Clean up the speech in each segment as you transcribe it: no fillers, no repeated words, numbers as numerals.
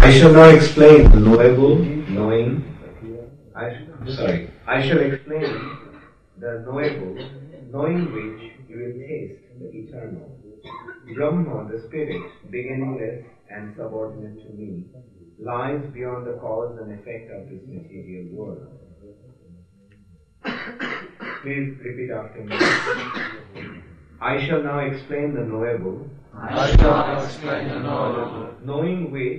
I shall now explain the knowable, knowing. I shall explain the knowable, knowing which you will taste the eternal. Brahma, the spirit, beginningless and subordinate to me, lies beyond the cause and effect of this material world. Please repeat after me. I shall now explain the knowable, knowing which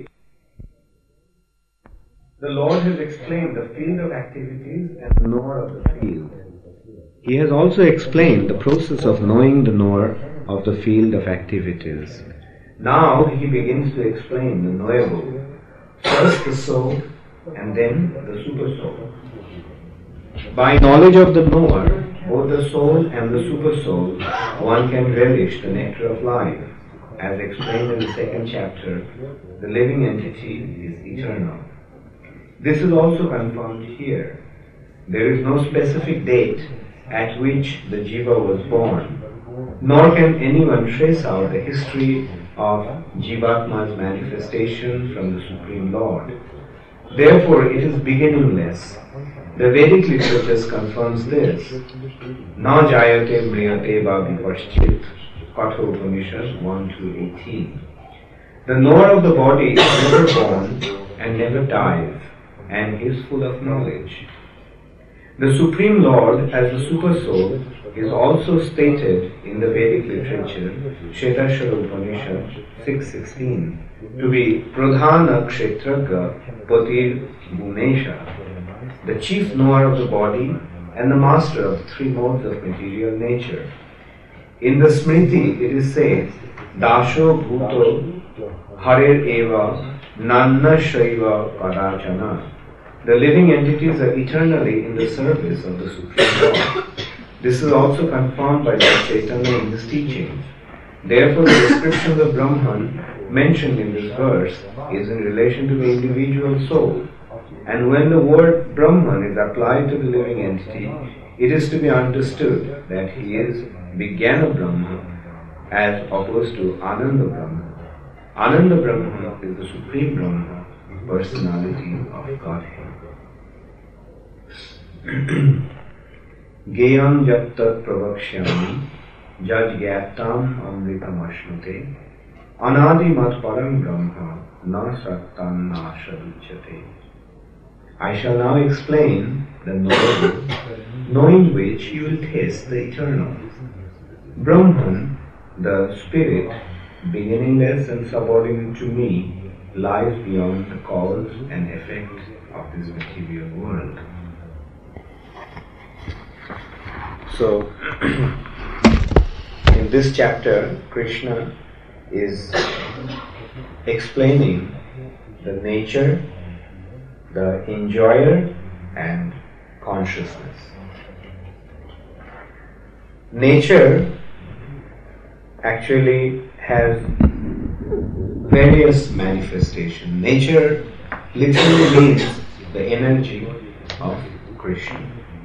the Lord has explained the field of activities and the knower of the field. He has also explained the process of knowing the knower of the field of activities. Now he begins to explain the knowable, first the soul and then the super soul. By knowledge of the knower, both the soul and the super soul, one can relish the nectar of life. As explained in the second chapter, the living entity is eternal. This is also confirmed here. There is no specific date at which the jiva was born, nor can anyone trace out the history of Jivatma's manifestation from the Supreme Lord. Therefore, it is beginningless. The Vedic literature confirms this. Na jayate mriyate va vipaschit, Katha Upanishad 1-18. The knower of the body is never born and never dies, and is full of knowledge. The Supreme Lord as the Super Soul is also stated in the Vedic literature, Shetashara Upanishad 6:16, to be Pradhana Kshetraga Patir Bhunesha, the chief knower of the body and the master of the three modes of material nature. In the Smriti it is said, Dasho Bhuto Harer Eva Nanna Shaiva Kadachana. The living entities are eternally in the service of the Supreme Lord. This is also confirmed by Lord Chaitanya in his teachings. Therefore, the description of Brahman mentioned in this verse is in relation to the individual soul. And when the word Brahman is applied to the living entity, it is to be understood that he is Vijnana Brahma as opposed to Ananda Brahma. Ananda Brahma is the Supreme Brahma, personality of Godhead. Geyam Jattat Pravakshyami Jaj Gyattam Amritam Ashnute Anadi Mat Param Brahma Na Sattan Nashaduchate. I shall now explain the knowable, knowing which you will taste the eternal. Brahman, the spirit, beginningless and subordinate to me, lies beyond the cause and effect of this material world. So, in this chapter, Krishna is explaining the nature, the enjoyer, and consciousness. Nature actually has various manifestations. Nature literally means the energy of Krishna.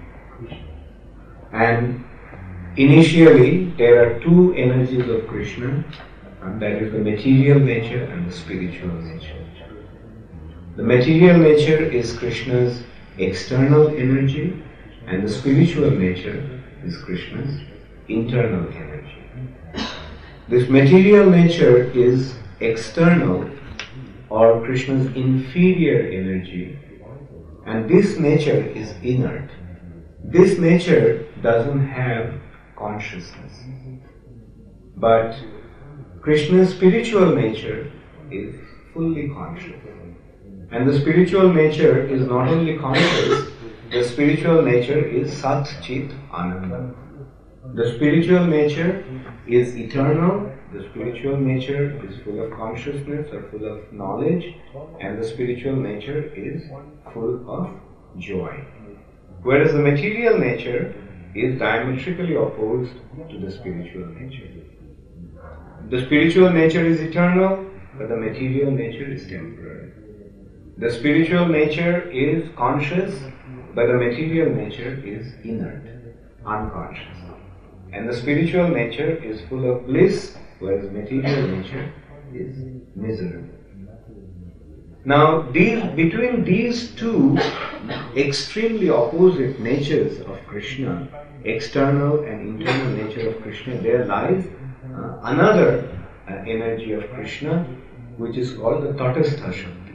And initially there are two energies of Krishna, and that is the material nature and the spiritual nature. The material nature is Krishna's external energy, and the spiritual nature is Krishna's internal energy. This material nature is external or Krishna's inferior energy, and this nature is inert. This nature doesn't have consciousness. But Krishna's spiritual nature is fully conscious. And the spiritual nature is not only conscious, the spiritual nature is Sat Chit Ananda. The spiritual nature is eternal, the spiritual nature is full of consciousness or full of knowledge, and the spiritual nature is full of joy. Whereas the material nature is diametrically opposed to the spiritual nature. The spiritual nature is eternal, but the material nature is temporary. The spiritual nature is conscious, but the material nature is inert, unconscious. And the spiritual nature is full of bliss, whereas material nature is miserable. Now, between these two extremely opposite natures of Krishna, external and internal nature of Krishna, there lies another energy of Krishna, which is called the Tatastha Shakti.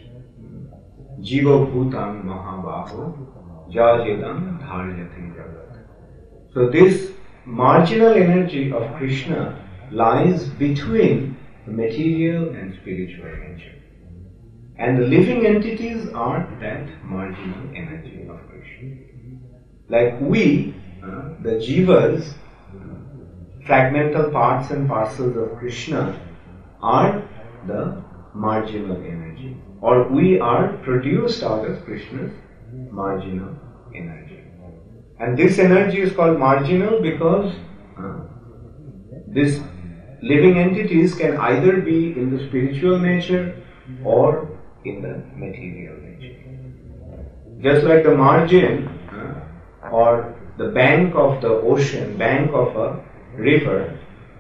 Jiva Bhutam Mahabaho Jajedam Dharyate Jagat. So this marginal energy of Krishna lies between the material and spiritual nature. And the living entities are that marginal energy of Krishna. Like we, the jivas, fragmental parts and parcels of Krishna, are the marginal energy. Or we are produced out of Krishna's marginal energy. And this energy is called marginal because these living entities can either be in the spiritual nature or in the material nature. Just like the margin or the bank of the ocean, bank of a river,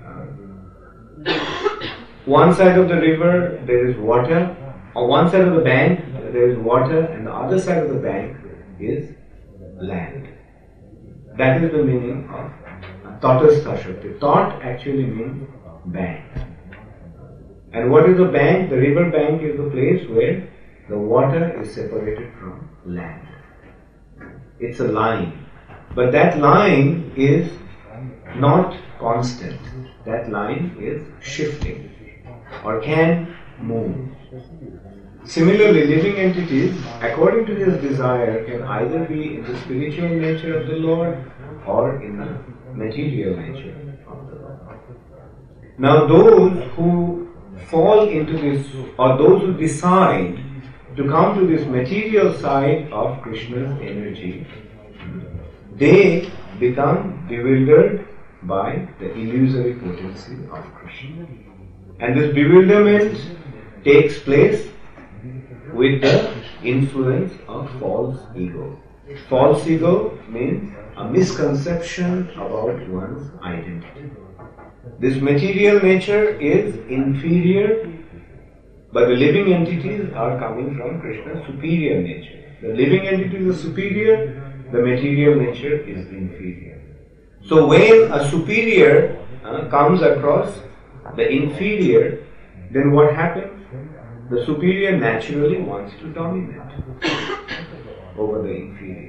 one side of the river there is water, on one side of the bank there is water, and the other side of the bank is land. That is the meaning of Tatastha Shakti. Tat actually means bank. And what is the bank? The river bank is the place where the water is separated from land. It's a line. But that line is not constant. That line is shifting or can move. Similarly, living entities, according to his desire, can either be in the spiritual nature of the Lord or in the material nature of the Lord. Now those who fall into this, or those who decide to come to this material side of Krishna's energy, they become bewildered by the illusory potency of Krishna. And this bewilderment takes place with the influence of false ego. False ego means a misconception about one's identity. This material nature is inferior, but the living entities are coming from Krishna's superior nature. The living entities are superior, the material nature is inferior. So when a superior comes across the inferior, then what happens? The superior naturally wants to dominate over the inferior.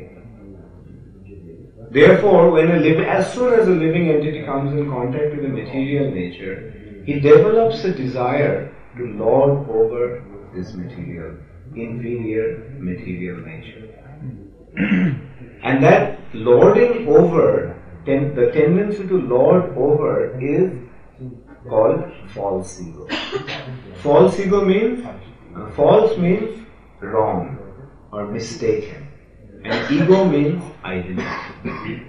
Therefore, as soon as a living entity comes in contact with the material nature, he develops a desire to lord over this inferior material nature. And that lording over, the tendency to lord over is called false ego. False ego means, false means wrong or mistaken. And ego means identity.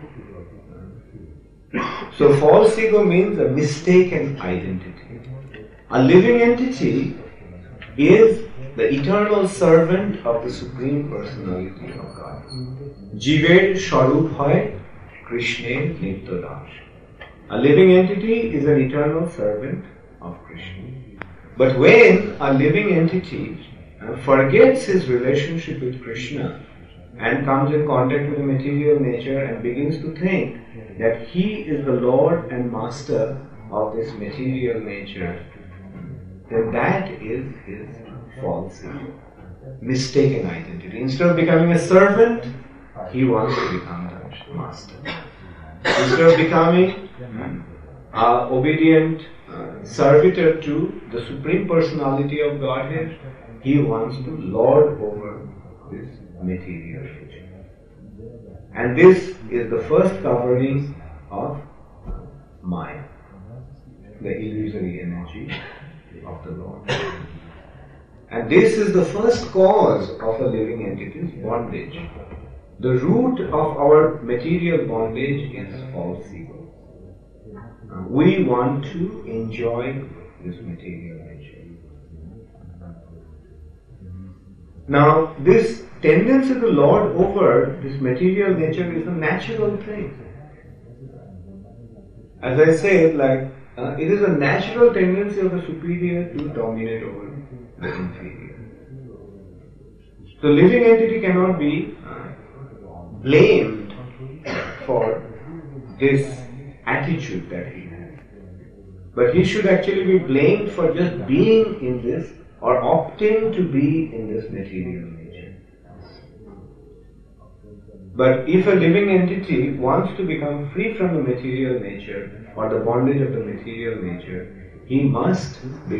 So false ego means a mistaken identity. A living entity is the eternal servant of the Supreme Personality of God. Jiver Sharup Hai Krishna Nitya Das. A living entity is an eternal servant of Krishna. But when a living entity forgets his relationship with Krishna and comes in contact with the material nature and begins to think that he is the Lord and Master of this material nature, then that is his false ego, mistaken identity. Instead of becoming a servant, he wants to become the master. Instead of becoming an obedient servitor to the Supreme Personality of Godhead, he wants to lord over this material nature. And this is the first covering of Maya, the illusory energy of the Lord. And this is the first cause of a living entity's bondage. The root of our material bondage is false ego. We want to enjoy this material nature. Now, this tendency to lord over this material nature is a natural thing. As I said, it is a natural tendency of the superior to dominate over the inferior. The living entity cannot be blamed for this attitude that he has. But he should actually be blamed for just being in this or opting to be in this material nature. But if a living entity wants to become free from the material nature or the bondage of the material nature, he must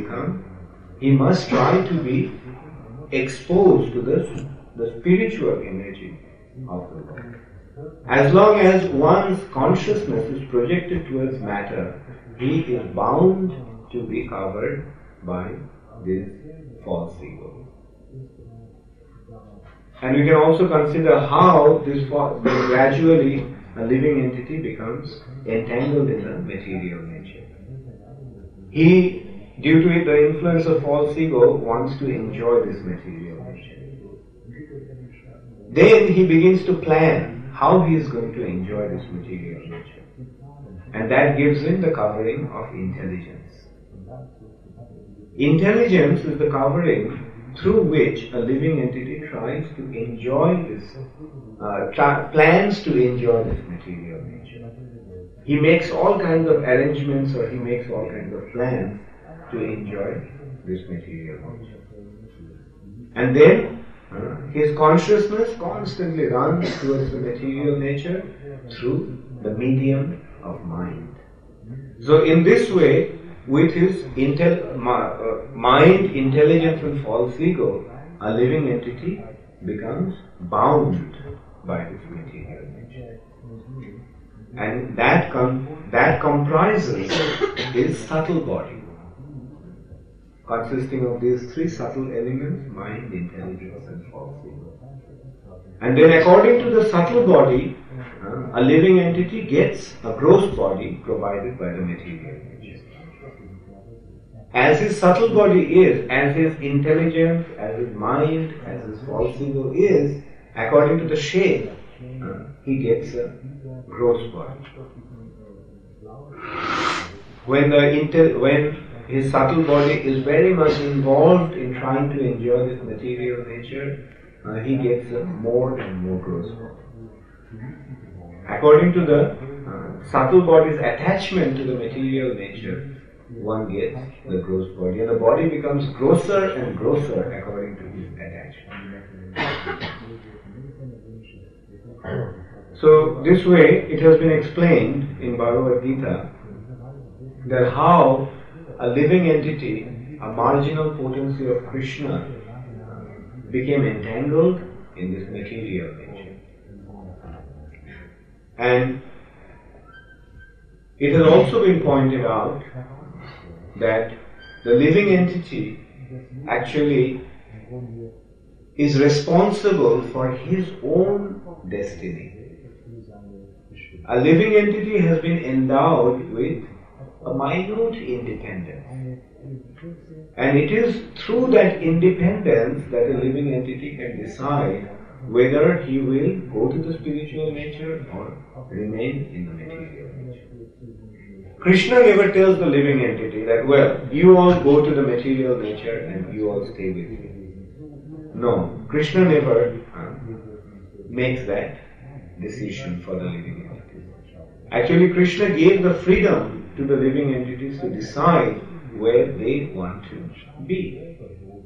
try to be exposed to the spiritual energy of the Lord. As long as one's consciousness is projected towards matter, he is bound to be covered by this false ego. And we can also consider how this gradually a living entity becomes entangled in the material nature. He, due to the influence of false ego, wants to enjoy this material nature. Then he begins to plan how he is going to enjoy this material nature. And that gives him the covering of intelligence. Intelligence is the covering through which a living entity tries to enjoy this, plans to enjoy this material nature. He makes all kinds of arrangements or he makes all kinds of plans to enjoy this material nature. And then his consciousness constantly runs towards the material nature through the medium of mind. So in this way, with his mind, intelligence and false ego, a living entity becomes bound by this material nature. And that comprises his subtle body, consisting of these three subtle elements: mind, intelligence and false ego. And then according to the subtle body, a living entity gets a gross body provided by the material nature. As his subtle body is, as his intelligence, as his mind, as his false ego is, according to the shape, he gets a gross body. When his subtle body is very much involved in trying to enjoy this material nature, he gets a more and more gross body. According to the subtle body's attachment to the material nature, one gets the gross body, and the body becomes grosser and grosser according to his attachment. So this way it has been explained in Bhagavad Gita that how a living entity, a marginal potency of Krishna, became entangled in this material nature. And it has also been pointed out that the living entity actually is responsible for his own destiny. A living entity has been endowed with a minute independence. And it is through that independence that a living entity can decide whether he will go to the spiritual nature or remain in the material nature. Krishna never tells the living entity that, well, you all go to the material nature and you all stay with me. No, Krishna never makes that decision for the living entities. Actually, Krishna gave the freedom to the living entities to decide where they want to be.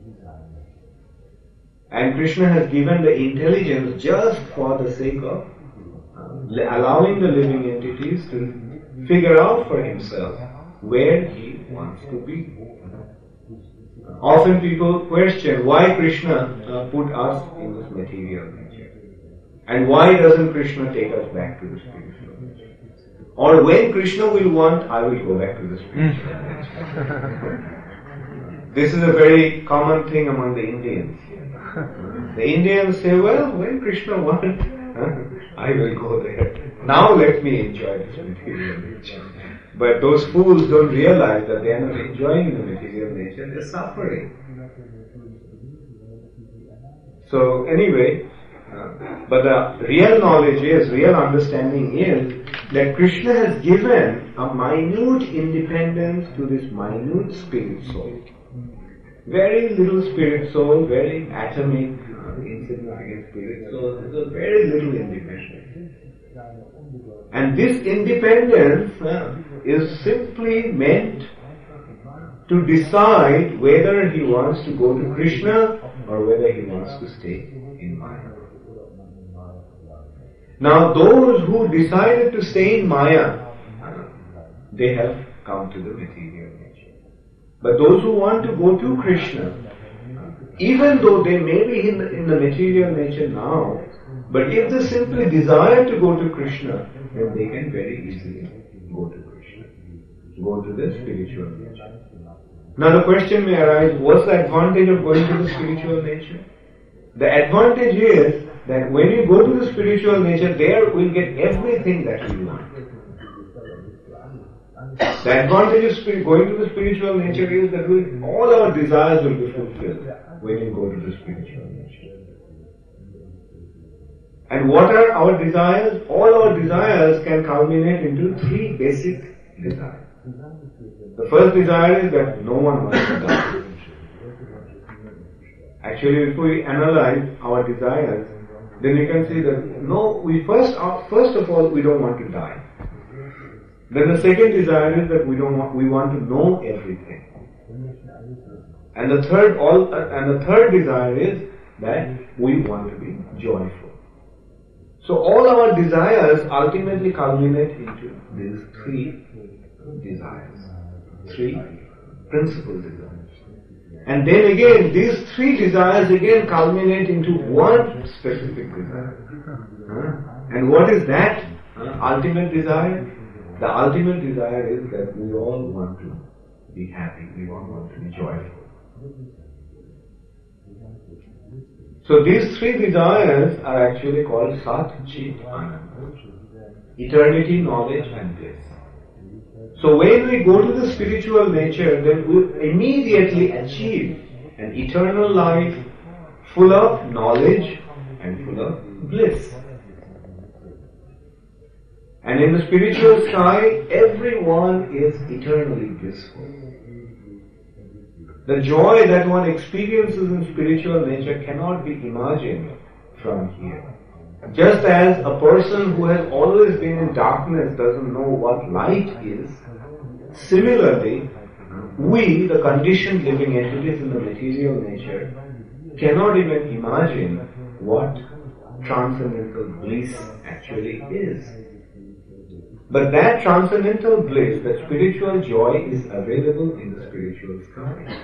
And Krishna has given the intelligence just for the sake of allowing the living entities to figure out for himself where he wants to be. Often people question why Krishna put us in this material nature, and why doesn't Krishna take us back to the spiritual nature? Or when Krishna will want, I will go back to the spiritual nature. This is a very common thing among the Indians. The Indians say, well, when Krishna wants, I will go there. Now let me enjoy this material nature. But those fools don't realize that they are not enjoying the material nature, they are suffering. So anyway, but the real knowledge is, real understanding is that Krishna has given a minute independence to this minute spirit soul. Very little spirit soul, very atomic, insignificant spirit. So there's very little independence. And this independence is simply meant to decide whether he wants to go to Krishna or whether he wants to stay in Maya. Now those who decided to stay in Maya, they have come to the material nature. But those who want to go to Krishna, even though they may be in the material nature now, but if they simply desire to go to Krishna, then they can very easily go to Krishna, go to the spiritual nature. Now the question may arise, what's the advantage of going to the spiritual nature? The advantage is that when you go to the spiritual nature, there we'll get everything that we want. The advantage of going to the spiritual nature is that all our desires will be fulfilled when you go to the spiritual nature. And what are our desires? All our desires can culminate into three basic desires. The first desire is that no one wants to die. Actually, if we analyze our desires, then we can see that first of all, we don't want to die. Then the second desire is that we want to know everything. And the third desire is that we want to be joyful. So all our desires ultimately culminate into these three desires, three principal desires. And then again, these three desires again culminate into one specific desire. And what is that ultimate desire? The ultimate desire is that we all want to be happy, we all want to be joyful. So these three desires are actually called Sat, Chit, Ananda. Eternity, knowledge and bliss. So when we go to the spiritual nature, then we immediately achieve an eternal life full of knowledge and full of bliss. And in the spiritual sky, everyone is eternally blissful. The joy that one experiences in spiritual nature cannot be imagined from here. Just as a person who has always been in darkness doesn't know what light is, similarly, we, the conditioned living entities in the material nature, cannot even imagine what transcendental bliss actually is. But that transcendental bliss, that spiritual joy is available in the spiritual sky.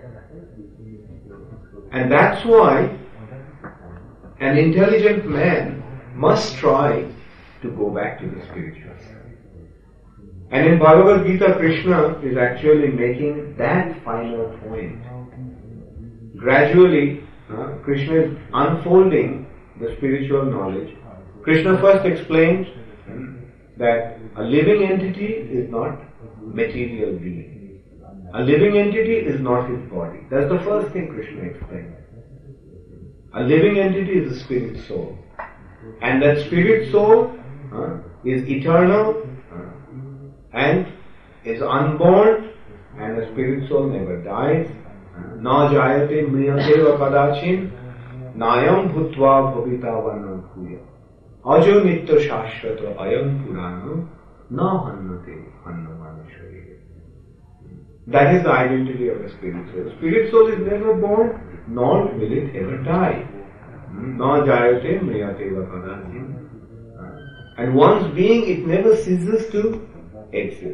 And that's why an intelligent man must try to go back to the spiritual side. And in Bhagavad Gita, Krishna is actually making that final point. Gradually, Krishna is unfolding the spiritual knowledge. Krishna first explained that a living entity is not material being. A living entity is not his body. That's the first thing Krishna explained. A living entity is a spirit soul. And that spirit soul is eternal and is unborn, and the spirit soul never dies. Na jayate mriyate va kadachin nayam bhutva bhavita vanam bhuya ajo nitya shashvata ayam purano na hannate hannamanishwari. That is the identity of a spirit soul. Spirit soul is never born, nor will it ever die. Na jayate mriyate va kadachin. And once being, it never ceases to exist.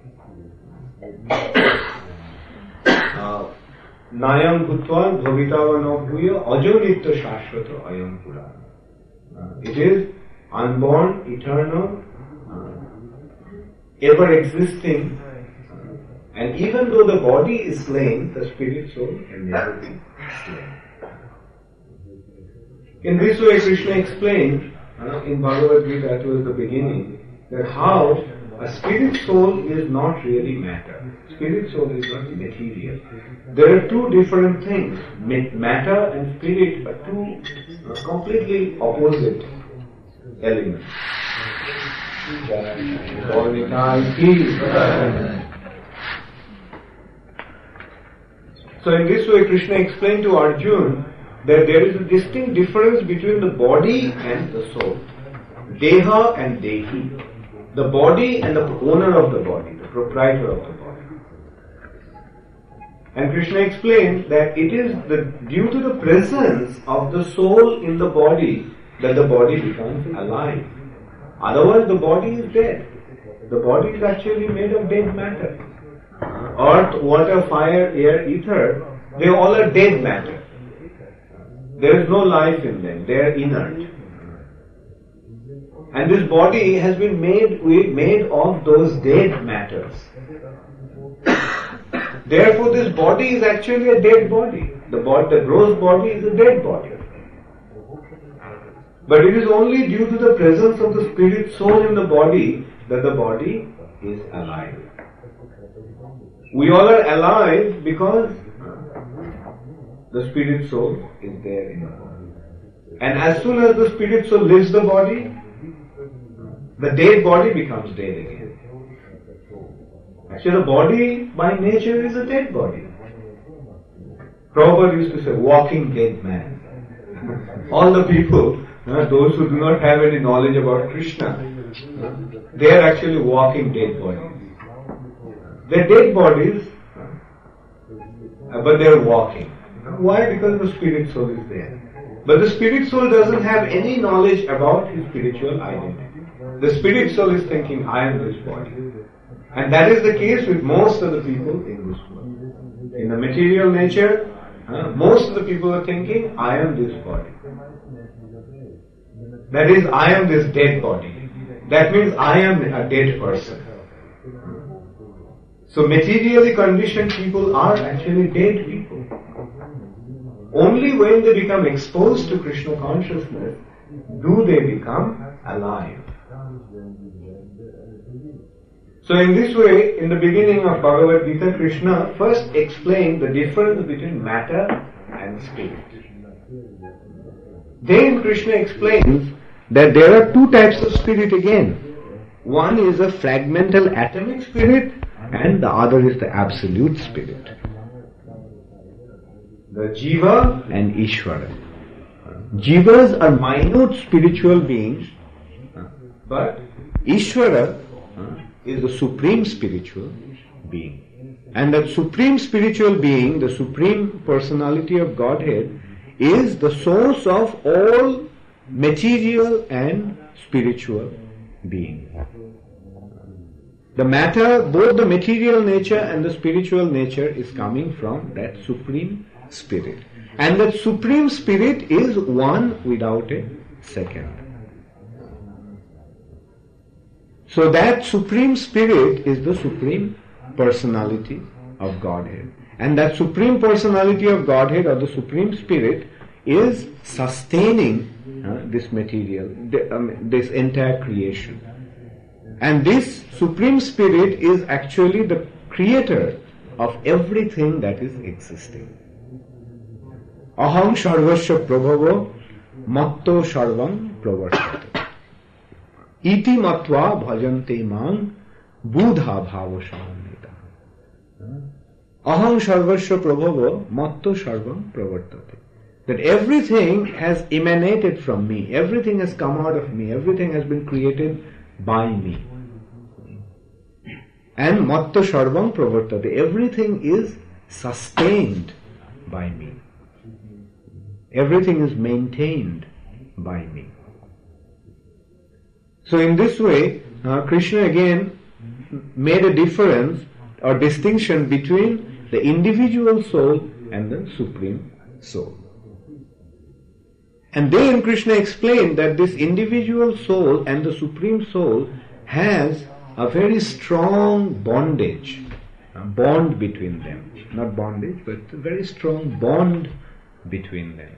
Nayam bhutva bhavitavano bhuya ajo nitya shashvata ayam purana. It is unborn, eternal, ever existing, and even though the body is slain, the spirit soul can never be slain. In this way, Krishna explained in Bhagavad Gita towards the beginning that how a spirit soul is not really matter. Spirit soul is not material. There are two different things. Matter and spirit are two completely opposite elements. All the time. So in this way, Krishna explained to Arjuna that there is a distinct difference between the body and the soul. Deha and Dehi. The body and the owner of the body, the proprietor of the body. And Krishna explained that it is due to the presence of the soul in the body that the body becomes alive. Otherwise the body is dead. The body is actually made of dead matter. Earth, water, fire, air, ether, they all are dead matter. There is no life in them. They are inert. And this body has been made of those dead matters. Therefore this body is actually a dead body. The gross body is a dead body. But it is only due to the presence of the spirit soul in the body that the body is alive. We all are alive because the spirit soul is there in the body. And as soon as the spirit soul leaves the body, the dead body becomes dead again. Actually the body by nature is a dead body. Prabhupada used to say, walking dead man. All the people, those who do not have any knowledge about Krishna, they are actually walking dead bodies. They are dead bodies, but they are walking. Why? Because the spirit soul is there. But the spirit soul doesn't have any knowledge about his spiritual identity. The spirit soul is thinking, I am this body. And that is the case with most of the people in this world. In the material nature, most of the people are thinking, I am this body. That is, I am this dead body. That means I am a dead person. So materially conditioned people are actually dead people. Only when they become exposed to Krishna consciousness do they become alive. So in this way, in the beginning of Bhagavad Gita, Krishna first explained the difference between matter and spirit. Then Krishna explains that there are two types of spirit again. One is a fragmental atomic spirit and the other is the absolute spirit. The Jiva and Ishvara. Jivas are minute spiritual beings, but Ishvara is the supreme spiritual being. And that supreme spiritual being, the supreme personality of Godhead, is the source of all material and spiritual being. The matter, both the material nature and the spiritual nature is coming from that supreme spirit. And that supreme spirit is one without a second. So that supreme spirit is the supreme personality of Godhead. And that supreme personality of Godhead or the supreme spirit is sustaining this material, this entire creation. And this supreme spirit is actually the creator of everything that is existing. Aham sarvasya prabhavo matto sarvam pravartate. Iti matva bhajante mang buddha bhava samannita. Aham sarvasya prabhavo matto sarvam pravartate. That everything has emanated from me, everything has come out of me, everything has been created by me. And matta sarvam pravartate, everything is sustained by me. Everything is maintained by me. So in this way, Krishna again made a difference or distinction between the individual soul and the supreme soul. And then Krishna explained that this individual soul and the supreme soul has a very strong bondage, a bond between them. Not bondage, but a very strong bond between them.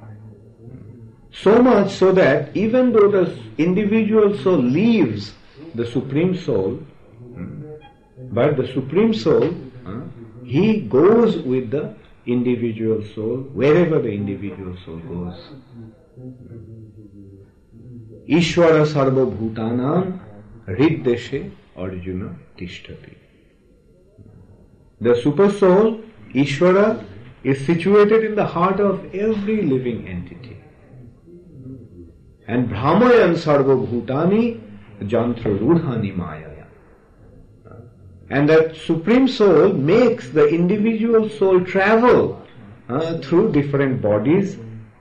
So much so that even though the individual soul leaves the supreme soul, but the supreme soul, he goes with the individual soul wherever the individual soul goes. Ishvara sarva bhutanam riddeshe Arjuna tishtati. The super soul, Ishvara, is situated in the heart of every living entity. And Brahmayan Sarva Bhutani Jantra Rudhani Mayaya. And that Supreme Soul makes the individual soul travel through different bodies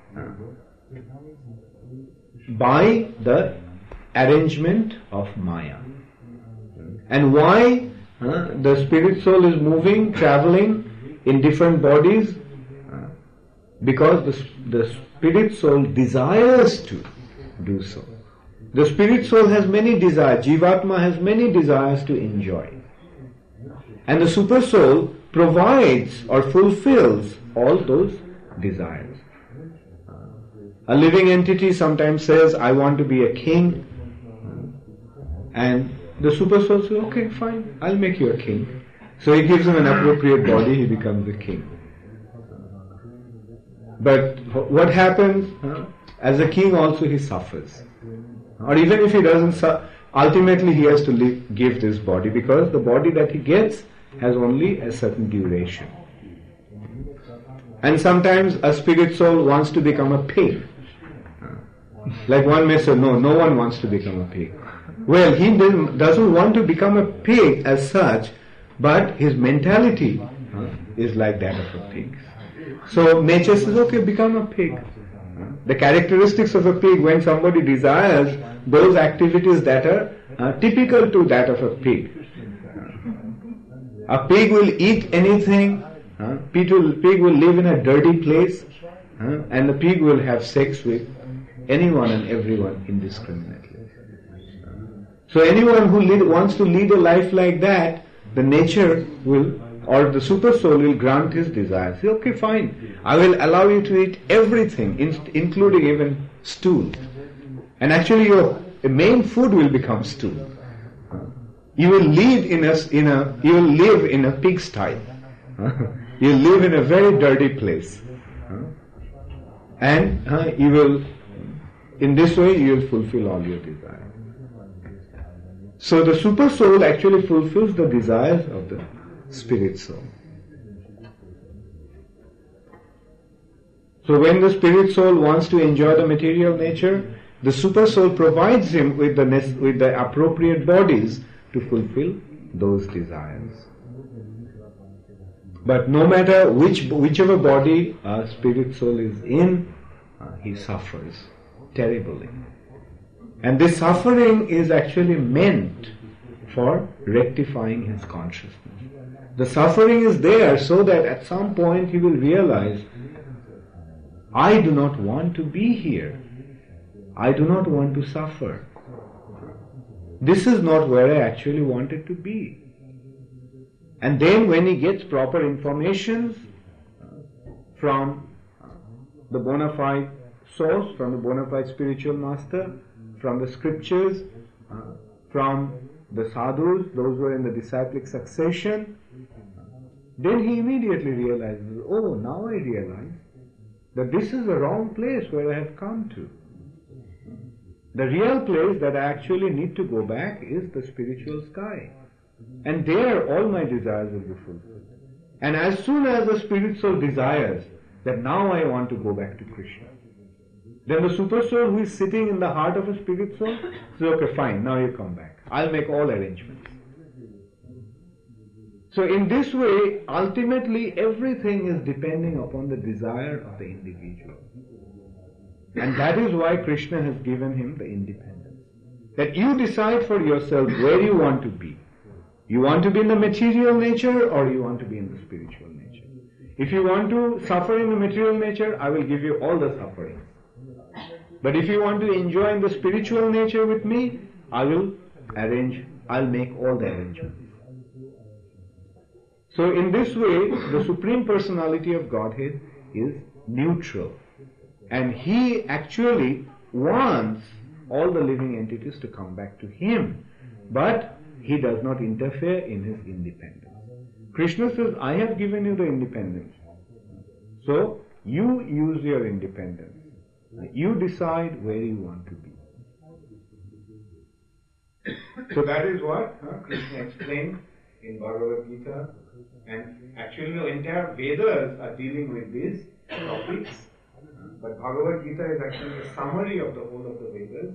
by the arrangement of Maya. And why the spirit soul is moving, traveling in different bodies? Because the spirit soul desires to do so. The spirit soul has many desires. Jivatma has many desires to enjoy. And the super soul provides or fulfills all those desires. A living entity sometimes says, I want to be a king. And the super soul says, okay, fine, I'll make you a king. So he gives him an appropriate body, he becomes a king. But what happens? As a king also he suffers. Or even if he doesn't suffer, ultimately he has to give this body, because the body that he gets has only a certain duration. And sometimes a spirit soul wants to become a pig. Like one may say, no one wants to become a pig. Well, he doesn't want to become a pig as such, but his mentality is like that of a pig. So nature says, okay, become a pig. The characteristics of a pig, when somebody desires those activities that are typical to that of a pig. A pig will eat anything, pig will live in a dirty place, and the pig will have sex with anyone and everyone indiscriminately. So anyone who wants to lead a life like that, the nature will, or the super soul will grant his desires. Say, okay, fine, I will allow you to eat everything, including even stool. And actually your main food will become stool. You will live in a pigsty. You will live in a very dirty place. And you will, in this way, you will fulfill all your desires. So the super soul actually fulfills the desires of the spirit soul. So when the spirit soul wants to enjoy the material nature, the super soul provides him with the appropriate bodies to fulfill those desires. But no matter whichever body a spirit soul is in, he suffers terribly. And this suffering is actually meant for rectifying his consciousness. The suffering is there so that at some point he will realize, I do not want to be here. I do not want to suffer. This is not where I actually wanted to be. And then when he gets proper information from the bona fide source, from the bona fide spiritual master, from the scriptures, from the sadhus, those who are in the disciplic succession, then he immediately realizes, oh, now I realize that this is the wrong place where I have come to. The real place that I actually need to go back is the spiritual sky. And there all my desires will be fulfilled. And as soon as the spirit soul desires that now I want to go back to Krishna, then the super soul who is sitting in the heart of a spirit soul says, okay, fine, now you come back. I'll make all arrangements. So in this way, ultimately everything is depending upon the desire of the individual. And that is why Krishna has given him the independence. That you decide for yourself where you want to be. You want to be in the material nature or you want to be in the spiritual nature. If you want to suffer in the material nature, I will give you all the suffering. But if you want to enjoy in the spiritual nature with me, I'll make all the arrangements. So in this way, the Supreme Personality of Godhead is neutral. And he actually wants all the living entities to come back to him. But he does not interfere in his independence. Krishna says, I have given you the independence. So you use your independence. You decide where you want to be. So that is what Krishna explained in Bhagavad Gita. And actually the entire Vedas are dealing with these topics. But Bhagavad Gita is actually a summary of the whole of the Vedas.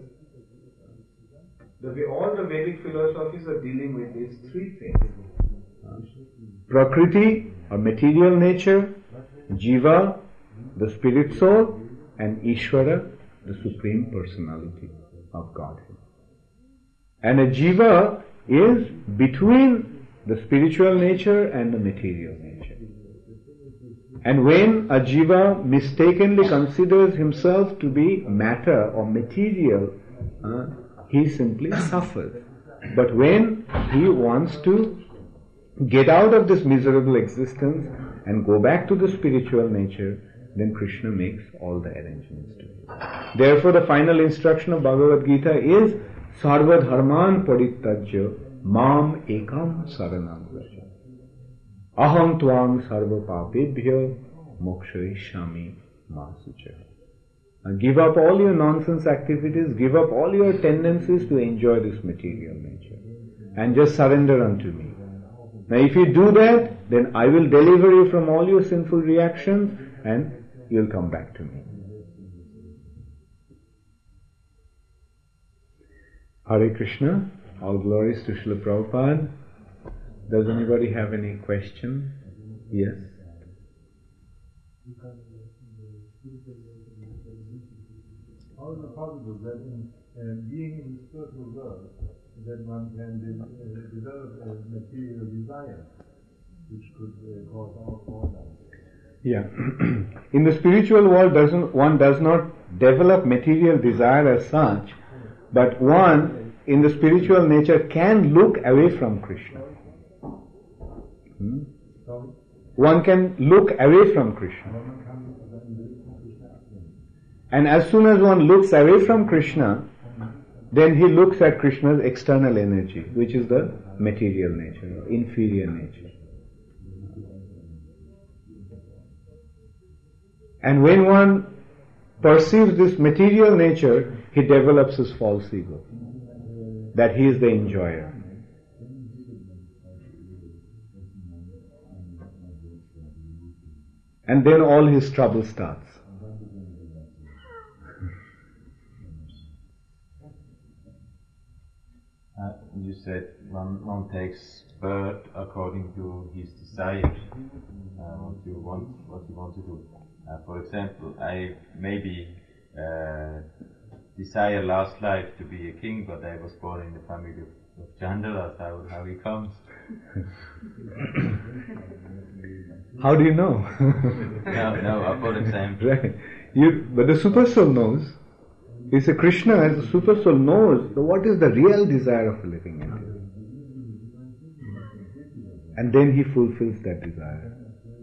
All the Vedic philosophies are dealing with these three things. Prakriti or material nature, Jiva, the spirit soul, and Ishvara, the supreme personality of Godhead. And a Jiva is between the spiritual nature and the material nature. And when a Jiva mistakenly considers himself to be matter or material, he simply suffers. But when he wants to get out of this miserable existence and go back to the spiritual nature, then Krishna makes all the arrangements to him. Therefore, the final instruction of Bhagavad Gita is Sarva Dharman Parityajya Mam Ekam Saranam Vraja. Aham Tvam Sarva Papebhya Mokshayishami Masucha. Give up all your nonsense activities, give up all your tendencies to enjoy this material nature, and just surrender unto me. Now if you do that, then I will deliver you from all your sinful reactions and you'll come back to me. Hare Krishna, all glories to Srila Prabhupada. Does anybody have any question? Yes? How is it possible that in being in the spiritual world, that one can develop a material desire, which could cause all that? Yeah. In the spiritual world, one does not develop material desire as such, but one in the spiritual nature can look away from Krishna. One can look away from Krishna. And as soon as one looks away from Krishna, then he looks at Krishna's external energy, which is the material nature, inferior nature. And when one perceives this material nature, he develops his false ego, that he is the enjoyer. And then all his trouble starts. You said one takes birth according to his desires, what you want to do. For example, I maybe desire last life to be a king, but I was born in the family of Chandala. How he comes? How do you know? No. For example, Right. But the super soul knows. You say Krishna, as the super soul, knows what is the real desire of a living entity. And then he fulfills that desire.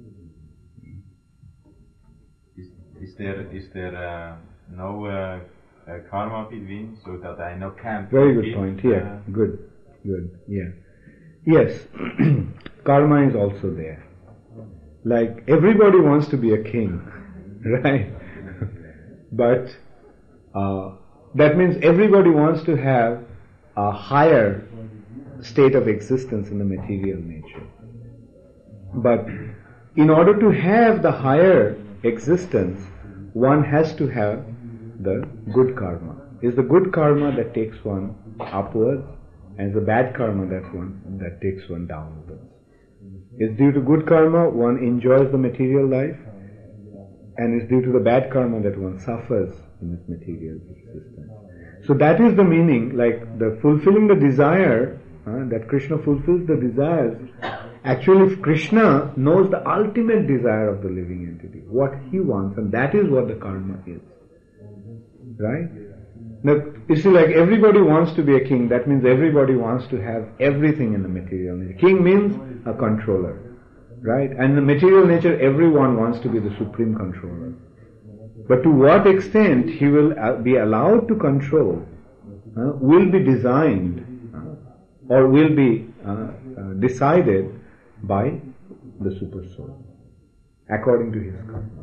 Is there no karma between, so that I know can't? Very good point. Yeah, good. Yeah. Yes, karma is also there. Like everybody wants to be a king, right? But that means everybody wants to have a higher state of existence in the material nature. But in order to have the higher existence, one has to have the good karma. It's the good karma that takes one upwards, and the bad karma that takes one downwards. It's due to good karma one enjoys the material life, and it's due to the bad karma that one suffers in this material existence. So that is the meaning, like the fulfilling the desire, that Krishna fulfills the desires. Actually, Krishna knows the ultimate desire of the living entity, what he wants, and that is what the karma is. Right? Now, you see, like everybody wants to be a king, that means everybody wants to have everything in the material nature. King means a controller. Right? And in the material nature, everyone wants to be the supreme controller. But to what extent he will be allowed to control will be designed or will be decided by the super soul according to his karma.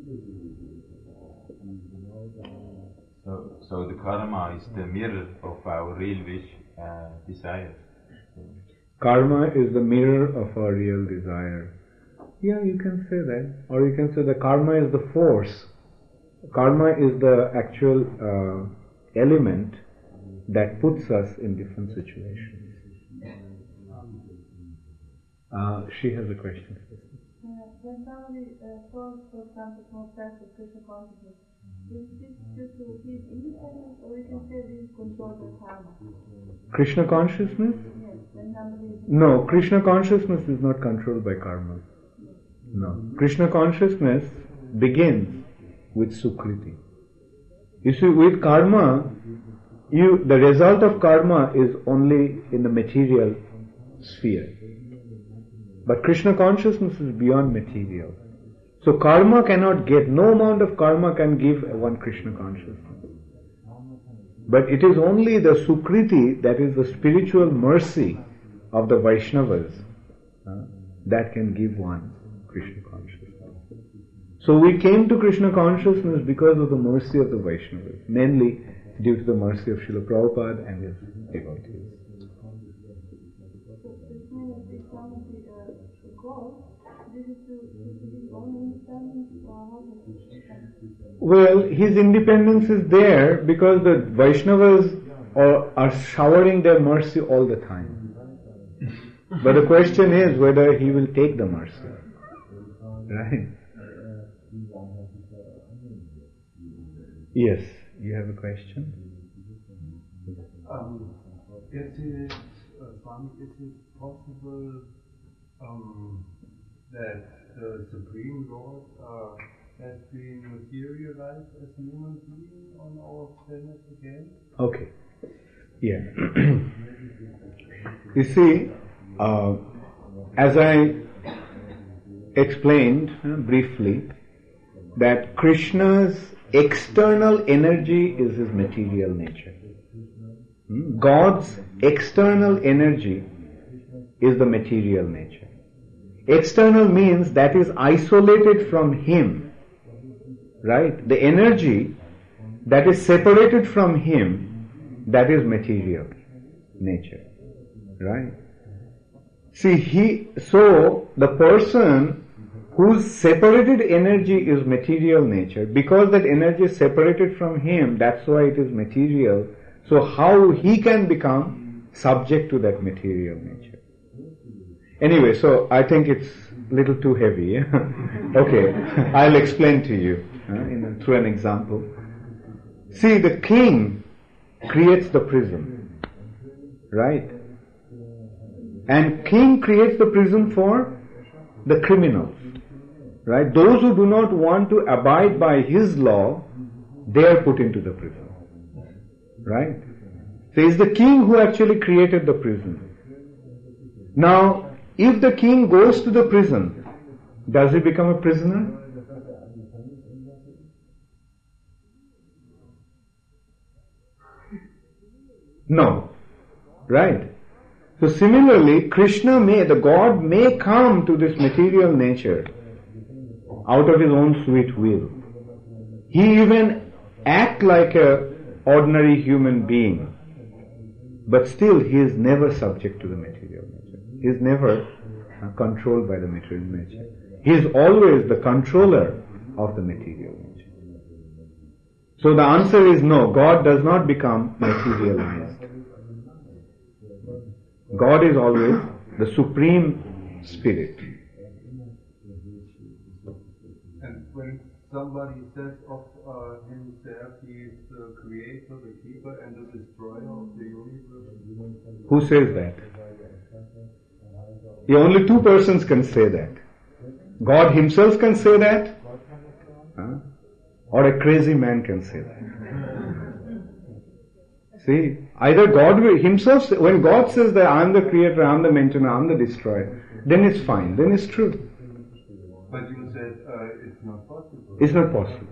So the karma is the mirror of our real wish, desires. Karma is the mirror of our real desire. Yeah, you can say that. Or you can say that karma is the force. Karma is the actual element that puts us in different situations. She has a question. When somebody falls, for example, from stress with Krishna consciousness, is this due to his independence, or you can say this is controlled by karma? Krishna consciousness? Yes, when somebody is... No, Krishna consciousness is not controlled by karma. No. Krishna consciousness begins with Sukriti. You see, with karma, the result of karma is only in the material sphere. But Krishna consciousness is beyond material. So karma cannot get, no amount of karma can give one Krishna consciousness. But it is only the Sukriti, that is the spiritual mercy of the Vaishnavas, that can give one Krishna consciousness. So we came to Krishna consciousness because of the mercy of the Vaishnavas, mainly due to the mercy of Srila Prabhupada and his devotees. Well, his independence is there because the Vaishnavas are showering their mercy all the time. But the question is whether he will take the mercy. Right? Yes, you have a question? Is it possible that the Supreme Lord has been materialized as a human being on our planet again? Okay. Yeah. You see, as I explained briefly, that Krishna's external energy is his material nature. God's external energy is the material nature. External means that is isolated from him. Right? The energy that is separated from him, that is material nature. Right? See, so the person whose separated energy is material nature, because that energy is separated from him, that's why it is material. So how he can become subject to that material nature? Anyway, so I think it's a little too heavy. Okay, I'll explain to you through an example. See, the king creates the prison, right? And king creates the prison for the criminals, right? Those who do not want to abide by his law, they are put into the prison, right? So it's the king who actually created the prison. Now, if the king goes to the prison, does he become a prisoner? No. Right? So similarly, the God may come to this material nature out of his own sweet will. He even act like a ordinary human being, but still he is never subject to the material nature. He is never controlled by the material nature. He is always the controller of the material nature. So the answer is no, God does not become materialized. God is always the Supreme Spirit. And when somebody says of himself he is the creator, the keeper and the destroyer of the universe, who says that? Only two persons can say that. God himself can say that, or a crazy man can say that. See, either God himself, when God says that I am the creator, I am the maintainer, I am the destroyer, then it's fine, then it's true. But you said it's not possible. It's not possible.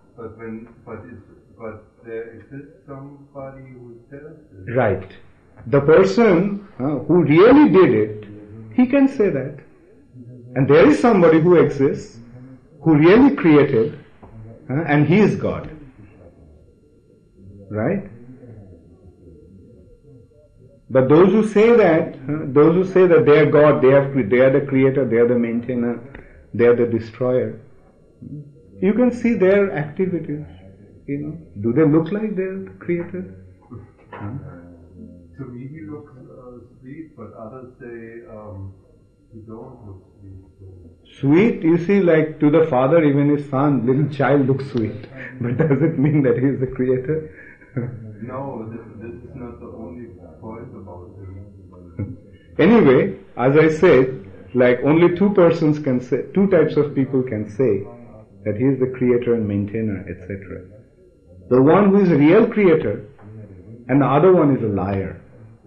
But there exists somebody who tells this. Right. The person who really did it, he can say that. And there is somebody who exists, who really created, and he is God. Right? But those who say that they are God, they are the creator, they are the maintainer, they are the destroyer, you can see their activities. Do they look like they are the creators? To me, he looks sweet, but others say he don't look sweet. Sweet, you see, like to the father, even his son, little child looks sweet. But does it mean that he is the creator? No, this is not the only point about it. Anyway, as I said, like only two types of people can say that he is the creator and maintainer, etc. The one who is a real creator, and the other one is a liar.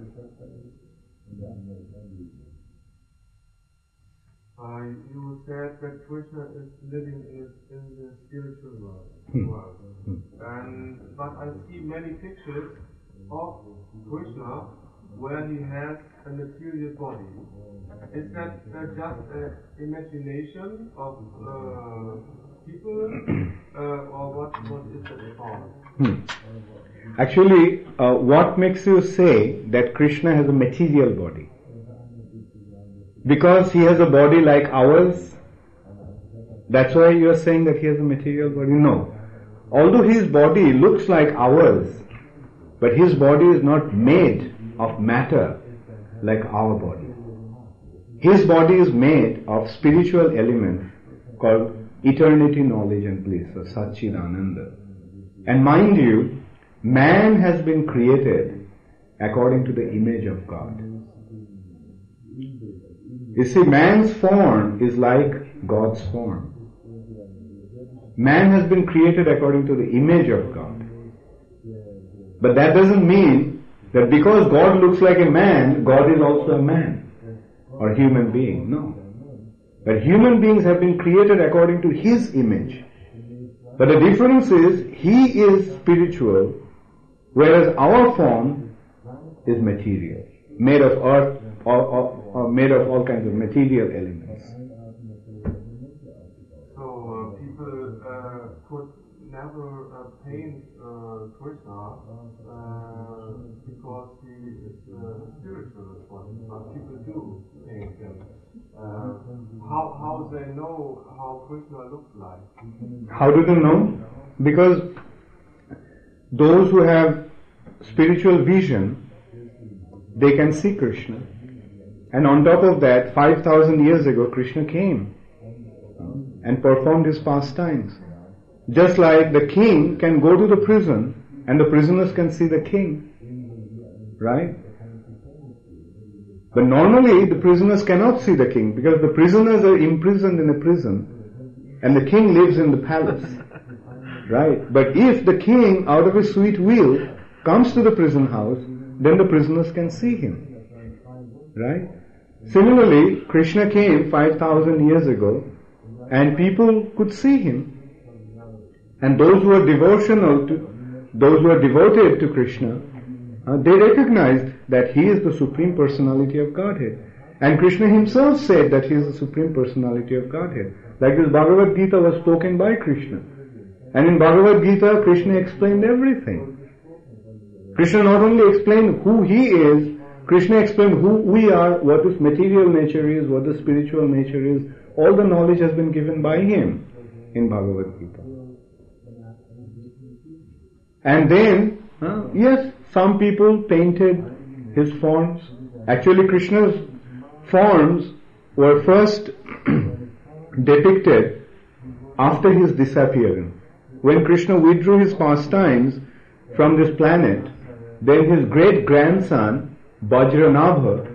You said that Krishna is living in the spiritual world. But I see many pictures of Krishna where he has a material body. Is that just an imagination of people, or what is it about? Actually, what makes you say that Krishna has a material body? Because he has a body like ours, that's why you are saying that he has a material body? No. Although his body looks like ours, but his body is not made of matter like our body. His body is made of spiritual elements called eternity, knowledge and bliss, or Satchidananda. And mind you, man has been created according to the image of God. You see, man's form is like God's form. Man has been created according to the image of God. But that doesn't mean that because God looks like a man, God is also a man or human being. No. But human beings have been created according to His image. But the difference is, He is spiritual, whereas our form is material, made of earth or made of all kinds of material elements. So people could never paint Krishna because he is spiritual, but people do paint him. How they know how Krishna looks like? How do they know? Because those who have spiritual vision, they can see Krishna. And on top of that, 5,000 years ago, Krishna came and performed his pastimes. Just like the king can go to the prison and the prisoners can see the king. Right? But normally the prisoners cannot see the king because the prisoners are imprisoned in a prison and the king lives in the palace. Right? But if the king, out of his sweet will, comes to the prison house, then the prisoners can see him. Right? Similarly, Krishna came 5,000 years ago and people could see him. And those who are devoted to Krishna, they recognized that he is the Supreme Personality of Godhead. And Krishna himself said that he is the Supreme Personality of Godhead. Like this Bhagavad Gita was spoken by Krishna. And in Bhagavad Gita, Krishna explained everything. Krishna not only explained who he is, Krishna explained who we are, what this material nature is, what the spiritual nature is. All the knowledge has been given by him in Bhagavad Gita. And then, yes, some people painted his forms. Actually, Krishna's forms were first depicted after his disappearance. When Krishna withdrew his pastimes from this planet, then his great-grandson, Vajranabha,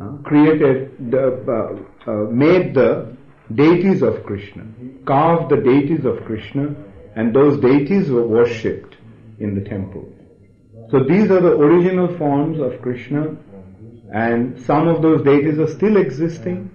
made the deities of Krishna, carved the deities of Krishna, and those deities were worshipped in the temple. So these are the original forms of Krishna, and some of those deities are still existing.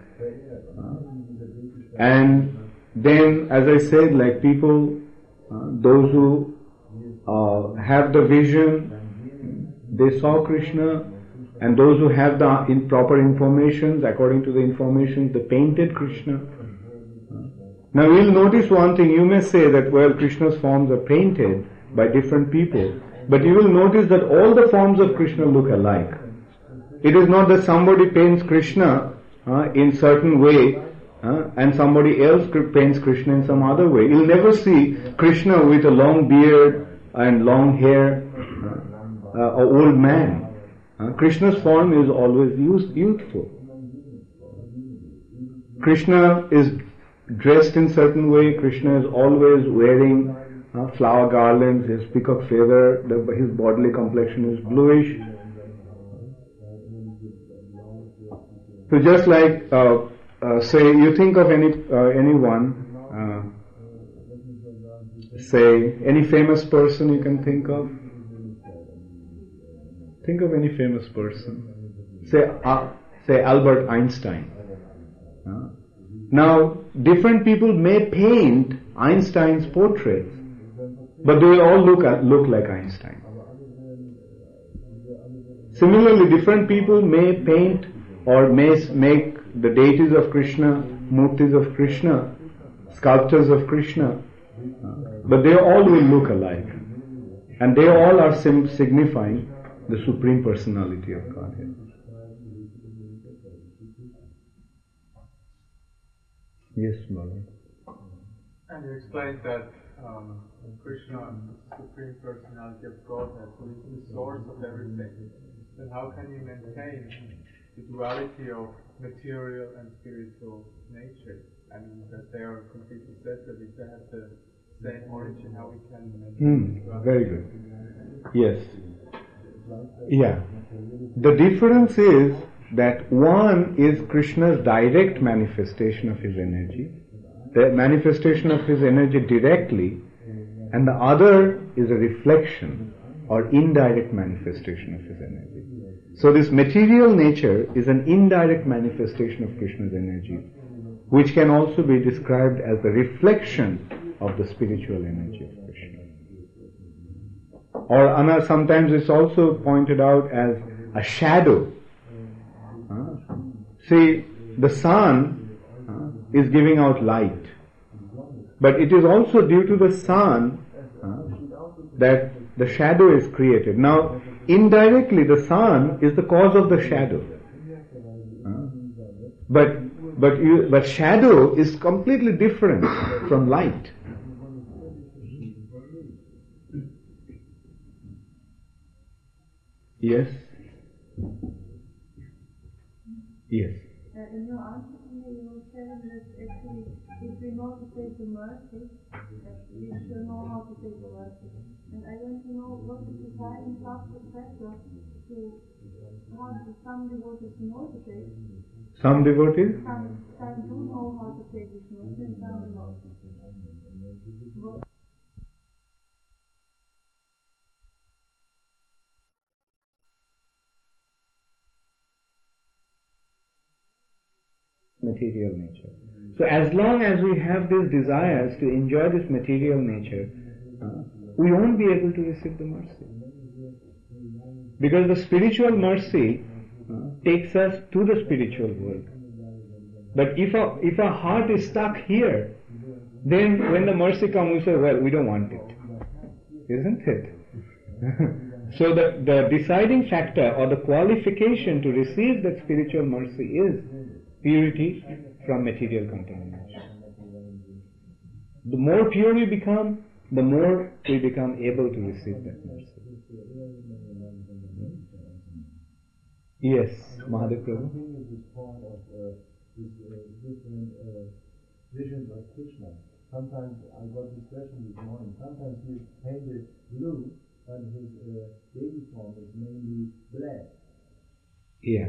And then, as I said, like people, those who have the vision, they saw Krishna, and those who have the improper information, according to the information, they painted Krishna. Now we'll notice one thing, you may say that, well, Krishna's forms are painted by different people, but you will notice that all the forms of Krishna look alike. It is not that somebody paints Krishna in certain way and somebody else paints Krishna in some other way. You'll never see Krishna with a long beard and long hair, an old man. Krishna's form is always youthful. Krishna is dressed in certain way. Krishna is always wearing flower garlands, his peacock feather, his bodily complexion is bluish. So just like, say, you think of anyone, say, any famous person you can think of. Think of any famous person. Say Albert Einstein. Now, different people may paint Einstein's portraits, but they all look like Einstein. Similarly, different people may paint or may make the deities of Krishna, murtis of Krishna, sculptures of Krishna, but they all will look alike. And they all are signifying the Supreme Personality of Godhead. Yes, Mother. And you explained that Krishna is the Supreme Personality of Godhead, so he's the source of everything. Then how can you maintain the duality of material and spiritual nature? I mean, that they are completely separate, if they have the same origin, how we can maintain this duality? Very good. Yes. Yeah. The difference is that one is Krishna's direct manifestation of his energy, the manifestation of his energy directly, and the other is a reflection or indirect manifestation of his energy. So this material nature is an indirect manifestation of Krishna's energy, which can also be described as the reflection of the spiritual energy of Krishna. Or sometimes it's also pointed out as a shadow. See, the sun is giving out light, but it is also due to the sun that the shadow is created. Now, indirectly, the sun is the cause of the shadow, but shadow is completely different from light. Yes. Yes. In your answer to me, you were saying that actually, if we know to take the mercy, we should know how to take the mercy. And I want to know what is the deciding factor to how some devotees know to take. Some devotees? Some do know how to take this mercy, and some do not. Material nature. So as long as we have these desires to enjoy this material nature, we won't be able to receive the mercy. Because the spiritual mercy takes us to the spiritual world. But if our heart is stuck here, then when the mercy comes, we say, well, we don't want it. Isn't it? So the deciding factor or the qualification to receive that spiritual mercy is purity from material contamination. The more pure we become, the more we become able to receive that mercy. Yes, Mahadev Prabhu. This point of different visions of Krishna. Sometimes I got this question this morning. Sometimes he is painted blue, but his baby form is mainly black. Yeah.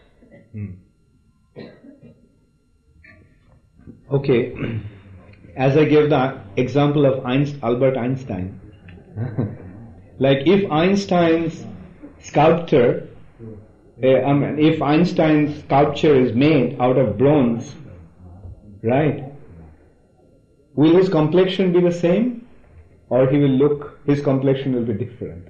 Okay, as I gave the example of Albert Einstein, like if Einstein's sculpture is made out of bronze, right? Will his complexion be the same, or his complexion will be different?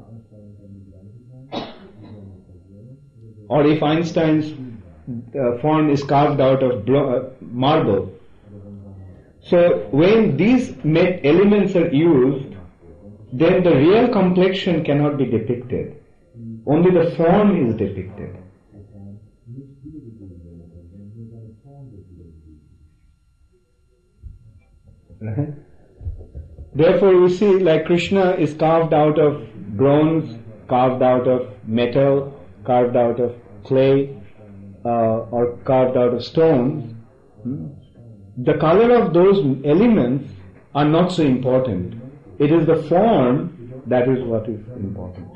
Or if Einstein's form is carved out of marble. So when these elements are used, then the real complexion cannot be depicted. Only the form is depicted. Right? Therefore we see like Krishna is carved out of bronze, carved out of metal, carved out of clay, or carved out of stones. The color of those elements are not so important. It is the form that is what is important.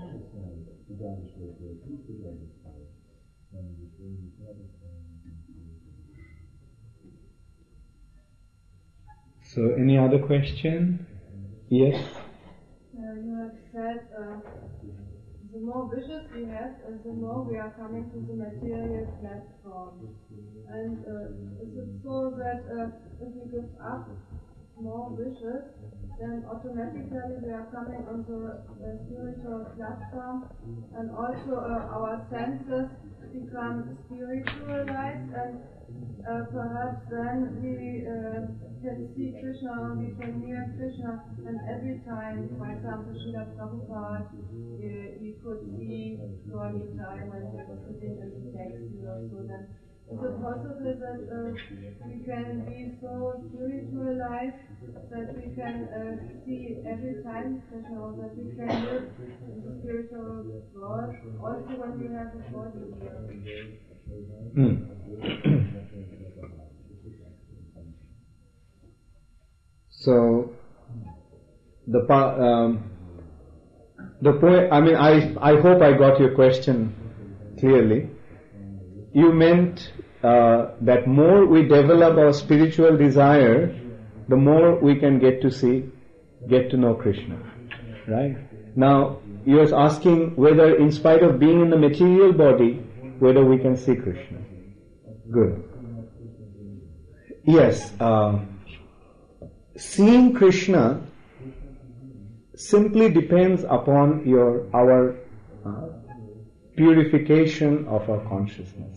So, any other question? Yes? You have said the more wishes we have, the more we are coming to the material platform. And is it so that if we give up more wishes, then automatically we are coming on the spiritual platform, and also our senses become spiritualized, and perhaps then we can see Krishna, we can hear Krishna, and every time, for example, Srila Prabhupada, he could see Lord time when he was sitting in the taxi or so. Then is it possible that we can be so spiritualized that we can see every time Krishna, or that we can live in the spiritual world also when we have a body here? So the point. I mean, I hope I got your question clearly. You meant that more we develop our spiritual desire, the more we can get to know Krishna, right? Now you are asking whether, in spite of being in the material body, whether we can see Krishna. Good. Yes. Seeing Krishna simply depends upon our purification of our consciousness.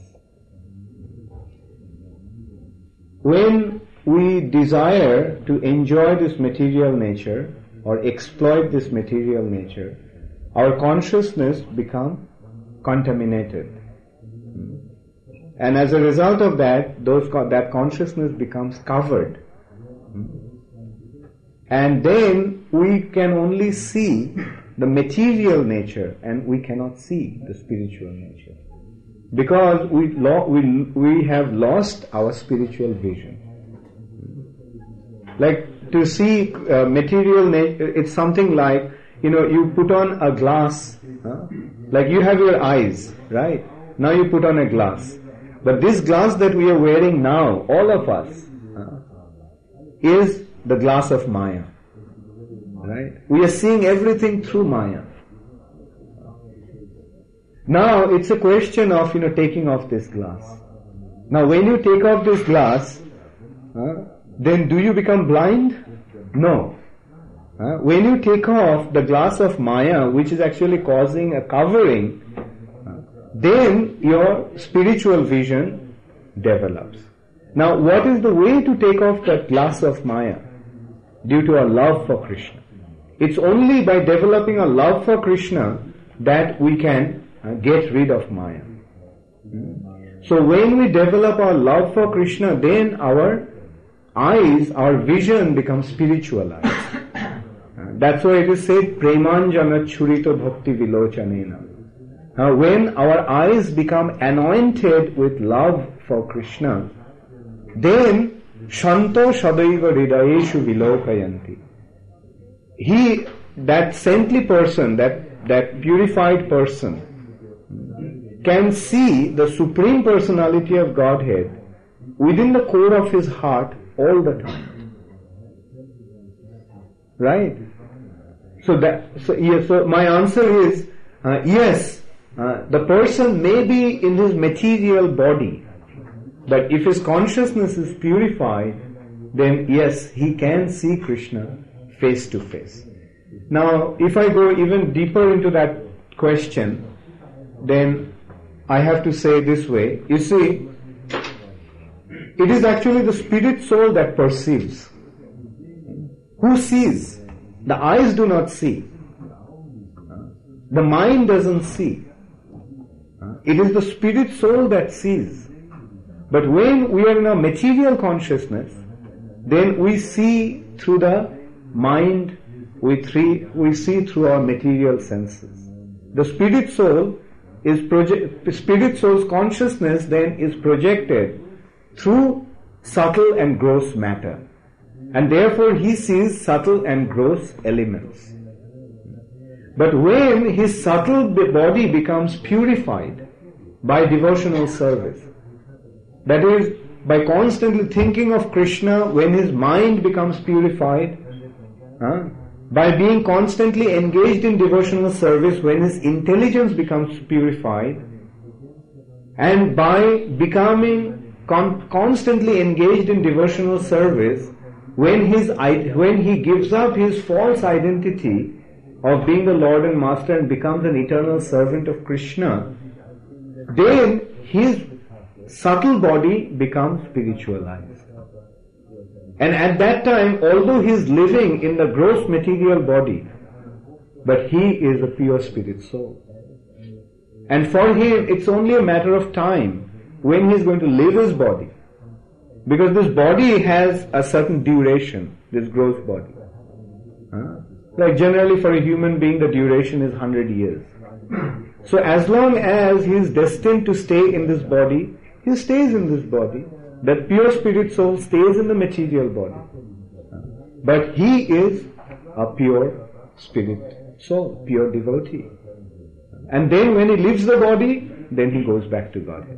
When we desire to enjoy this material nature or exploit this material nature, our consciousness becomes contaminated. And as a result of that, that consciousness becomes covered. And then we can only see the material nature and we cannot see the spiritual nature. Because we have lost our spiritual vision. Like to see material nature, it's something like, you put on a glass, like you have your eyes, right? Now you put on a glass. But this glass that we are wearing now, all of us, is the glass of Maya. Right? We are seeing everything through Maya. Now it's a question of taking off this glass. Now when you take off this glass, then do you become blind? No. When you take off the glass of Maya, which is actually causing a covering, then your spiritual vision develops. Now what is the way to take off that glass of Maya? Due to our love for Krishna. It's only by developing a love for Krishna that we can get rid of Maya. So when we develop our love for Krishna, then our eyes, our vision becomes spiritualized. That's why it is said, Premanjana Churito Bhakti Vilochanena. When our eyes become anointed with love for Krishna, then Shanto Shadaiva Hridayeshu Vilokayanti. That saintly person, that purified person, can see the Supreme Personality of Godhead within the core of his heart all the time. Right? So my answer is, yes, the person may be in his material body, but if his consciousness is purified, then yes, he can see Krishna face to face. Now, if I go even deeper into that question, then I have to say this way. You see, it is actually the spirit soul that perceives. Who sees? The eyes do not see. The mind doesn't see. It is the spirit soul that sees. But when we are in a material consciousness, then we see through the mind, we see through our material senses. The spirit soul's consciousness then is projected through subtle and gross matter. And therefore he sees subtle and gross elements. But when his subtle body becomes purified by devotional service, that is, by constantly thinking of Krishna, when his mind becomes purified, by being constantly engaged in devotional service, when his intelligence becomes purified, and by becoming constantly engaged in devotional service, when he gives up his false identity of being the Lord and Master and becomes an eternal servant of Krishna, then his subtle body becomes spiritualized. And at that time, although he is living in the gross material body, but he is a pure spirit soul. And for him, it's only a matter of time when he is going to leave his body. Because this body has a certain duration, this gross body. Like generally for a human being, the duration is 100 years. So as long as he is destined to stay in this body, he stays in this body. That pure spirit soul stays in the material body. But he is a pure spirit soul, pure devotee. And then when he leaves the body, then he goes back to Godhead.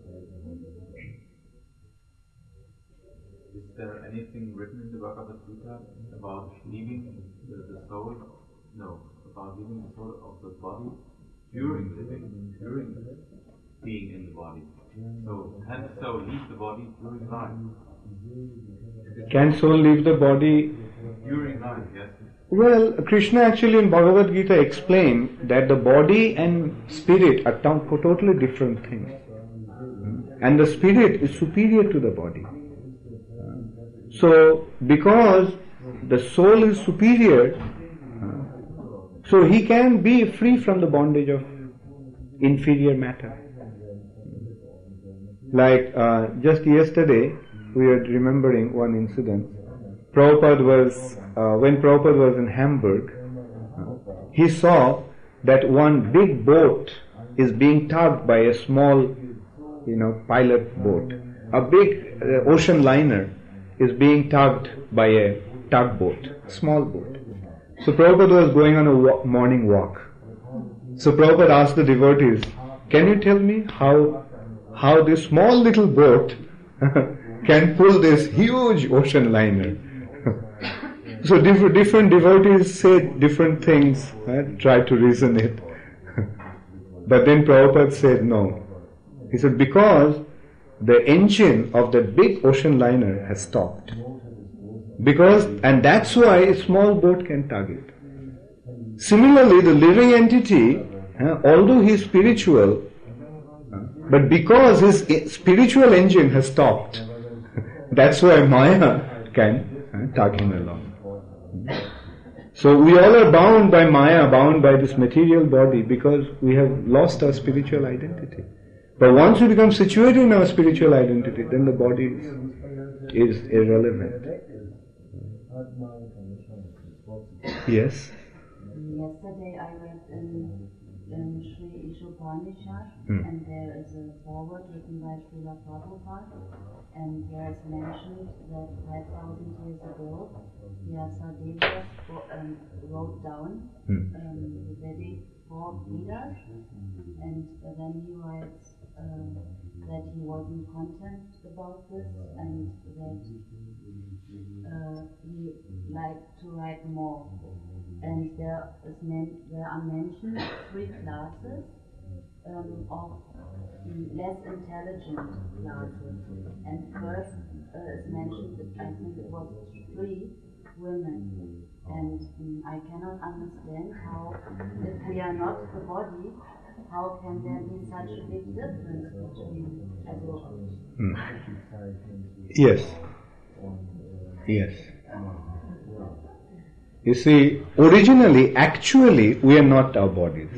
Is there anything written in the Bhagavad Gita about leaving the soul? No, about leaving the soul of the body during living, during being in the body. So, can the soul leave the body during life? Can soul leave the body? During life, yes. Well, Krishna actually in Bhagavad Gita explained that the body and spirit are totally different things. And the spirit is superior to the body. So, because the soul is superior, so he can be free from the bondage of inferior matter. Like just yesterday, we were remembering one incident. Prabhupada was, when Prabhupada was in Hamburg, he saw that one big boat is being tugged by a small, pilot boat. A big ocean liner is being tugged by a tugboat, small boat. So Prabhupada was going on a morning walk. So Prabhupada asked the devotees, can you tell me how this small little boat can pull this huge ocean liner? So different devotees said different things, tried to reason it. But then Prabhupada said no. He said because the engine of the big ocean liner has stopped. And that's why a small boat can tug it. Similarly, the living entity, although he is spiritual, but because his spiritual engine has stopped, that's why Maya can tug him along. So we all are bound by Maya, bound by this material body because we have lost our spiritual identity. But once we become situated in our spiritual identity, then the body is irrelevant. Yes? Yesterday I read in Sri Ishopanishad, and there is a foreword written by Srila Prabhupada, and there is mentioned that 5,000 years ago, Vyasadeva wrote down the Vedic 4 Vedas, and then he writes that he wasn't content about this, and that he liked to write more. And there are mentioned 3 classes of less intelligent classes. And first is mentioned, I think it was 3 women. And I cannot understand how, if we are not the body, how can there be such a big difference between Yes. Yes. You see, actually, we are not our bodies.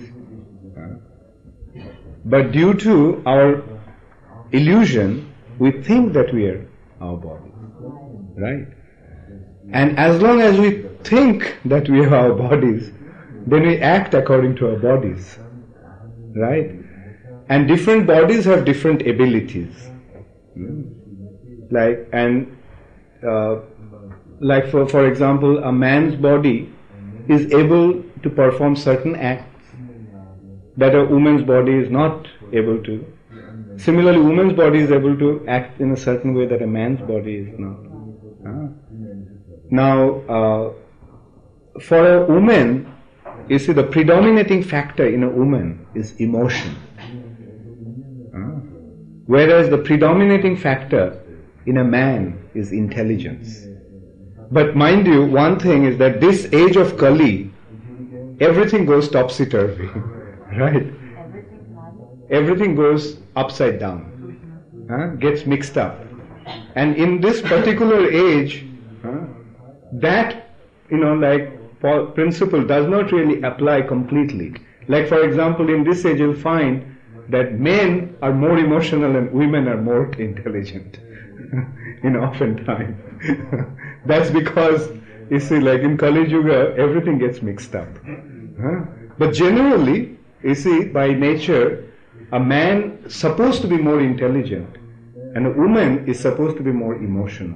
But due to our illusion, we think that we are our bodies. Right? And as long as we think that we are our bodies, then we act according to our bodies. Right? And different bodies have different abilities. Like for example, a man's body is able to perform certain acts that a woman's body is not able to. Similarly, woman's body is able to act in a certain way that a man's body is not. Now, for a woman, you see, the predominating factor in a woman is emotion. Whereas the predominating factor in a man is intelligence. But mind you, one thing is that this age of Kali, everything goes topsy-turvy, right? Everything goes upside down, gets mixed up. And in this particular age, that, principle does not really apply completely. Like for example, in this age you'll find that men are more emotional and women are more intelligent, oftentimes. That's because, you see, like in Kali Yuga, everything gets mixed up. But generally, you see, by nature, a man is supposed to be more intelligent and a woman is supposed to be more emotional.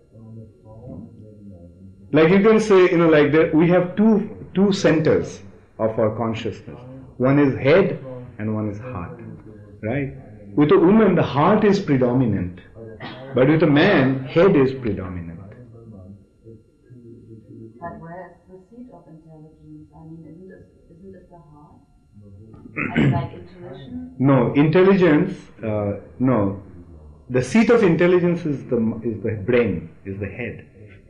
Like you can say, we have two centers of our consciousness. One is head and one is heart. Right? With a woman, the heart is predominant. But with a man, head is predominant. But where is the seat of intelligence? I mean, isn't it the heart? Like intuition? No, intelligence, no. The seat of intelligence is the brain, is the head.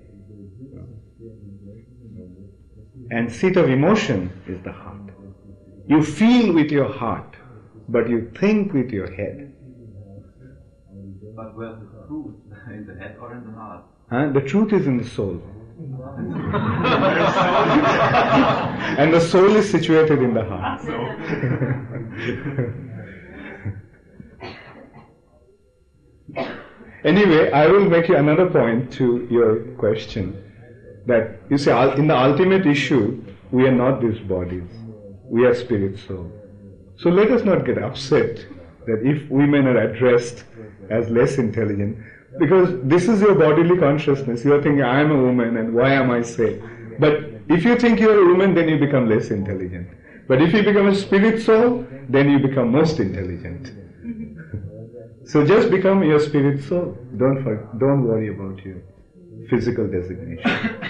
And seat of emotion is the heart. You feel with your heart, but you think with your head. But where's the truth? In the head or in the heart? The truth is in the soul. And the soul is situated in the heart. Anyway, I will make you another point to your question. That, you see, in the ultimate issue, we are not these bodies. We are spirit soul. So let us not get upset that if women are addressed as less intelligent, because this is your bodily consciousness. You are thinking, I am a woman and why am I safe? But if you think you are a woman, then you become less intelligent. But if you become a spirit soul, then you become most intelligent. So just become your spirit soul. Don't worry about your physical designation.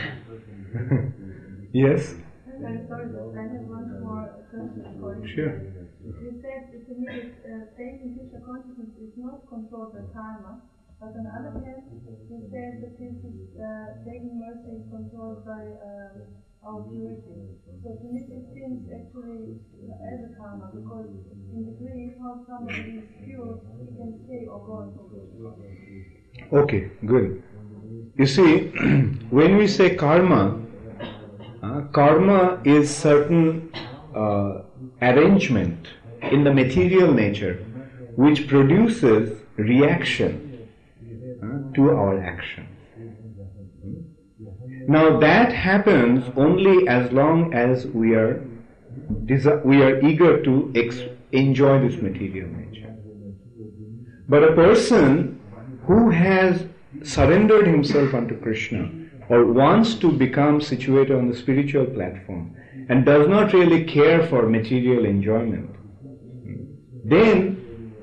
Yes? I'm sorry, I have one more question. Sure. You said to me that taking Krishna consciousness is not controlled by karma, but on the other hand, you said that this is taking mercy is controlled by our purity. So to me it seems actually as a karma, because in the Greek, how somebody is pure, he can stay or go into Krishna. Okay, good. You see, when we say karma, karma is certain arrangement in the material nature which produces reaction to our action. Now that happens only as long as we are eager to enjoy this material nature. But a person who has surrendered himself unto Krishna or wants to become situated on the spiritual platform and does not really care for material enjoyment, then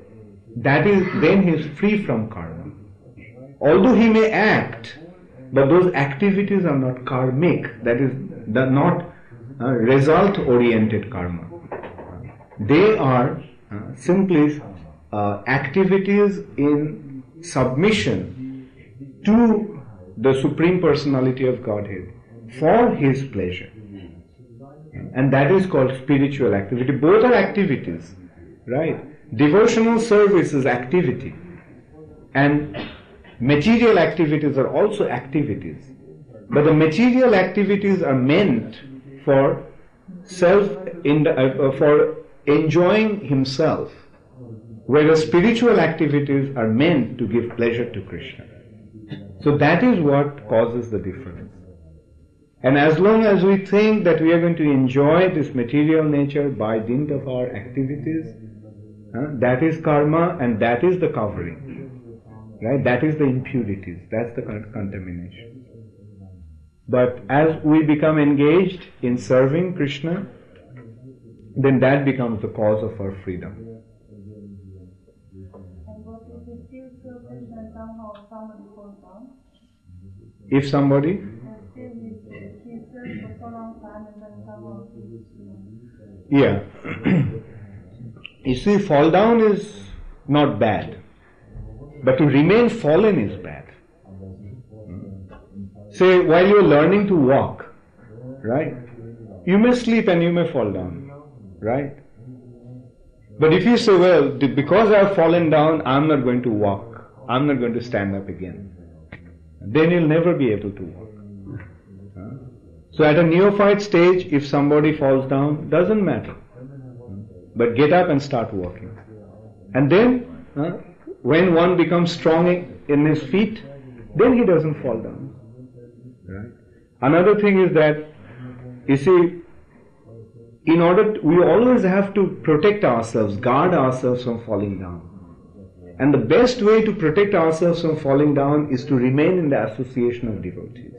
he is free from karma. Although he may act, but those activities are not karmic, that is, not result-oriented karma. They are simply activities in submission to the Supreme Personality of Godhead for His pleasure. And that is called spiritual activity. Both are activities, right? Devotional service is activity. And material activities are also activities. But the material activities are meant for for enjoying himself, whereas spiritual activities are meant to give pleasure to Krishna. So that is what causes the difference. And as long as we think that we are going to enjoy this material nature by dint of our activities, that is karma and that is the covering. Right? That is the impurities. That's the contamination. But as we become engaged in serving Krishna, then that becomes the cause of our freedom. And what if we still serve Krishna and somehow somebody falls down? If somebody? He serves for so long time and then somehow Yeah. You see, fall down is not bad. But to remain fallen is bad. Say, while you're learning to walk, right? You may sleep and you may fall down, right? But if you say, well, because I've fallen down, I'm not going to walk. I'm not going to stand up again. Then you'll never be able to walk. So at a neophyte stage, if somebody falls down, doesn't matter. But get up and start walking. And then, when one becomes strong in his feet, then he doesn't fall down. Right? Another thing is that, you see, we always have to protect ourselves, guard ourselves from falling down. And the best way to protect ourselves from falling down is to remain in the association of devotees.